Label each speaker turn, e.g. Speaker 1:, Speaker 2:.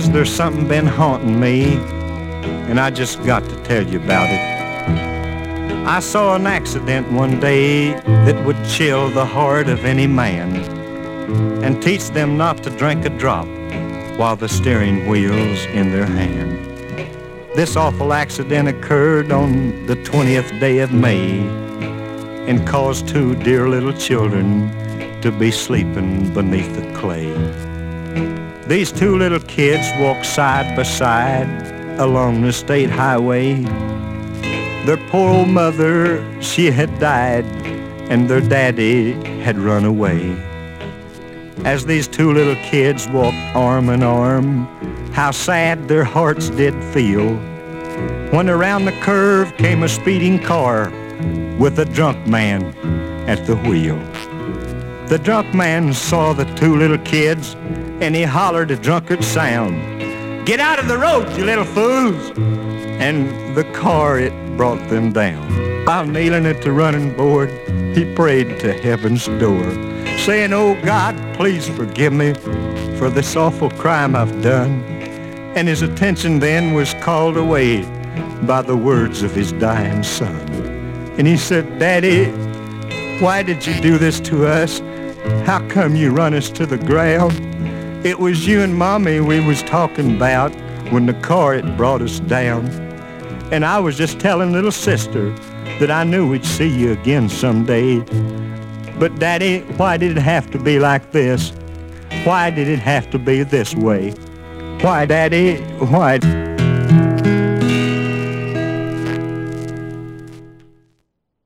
Speaker 1: says there's something been haunting me, and I just got to tell you about it. I saw an accident one day that would chill the heart of any man and teach them not to drink a drop while the steering wheel's in their hand. This awful accident occurred on the 20th day of May and caused two dear little children to be sleeping beneath the clay. These two little kids walked side by side along the state highway. Their poor old mother, she had died, and their daddy had run away. As these two little kids walked arm in arm, how sad their hearts did feel when around the curve came a speeding car with a drunk man at the wheel. The drunk man saw the two little kids and he hollered a drunkard sound, "Get out of the road, you little fools!" And the car, it brought them down. While kneeling at the running board, he prayed to heaven's door, saying, "Oh God, please forgive me for this awful crime I've done." And his attention then was called away by the words of his dying son. And he said, "Daddy, why did you do this to us? How come you run us to the ground? It was you and Mommy we was talking about when the car, it brought us down. And I was just telling little sister that I knew we'd see you again someday. But Daddy, why did it have to be like this? Why did it have to be this way? Why, Daddy, why?"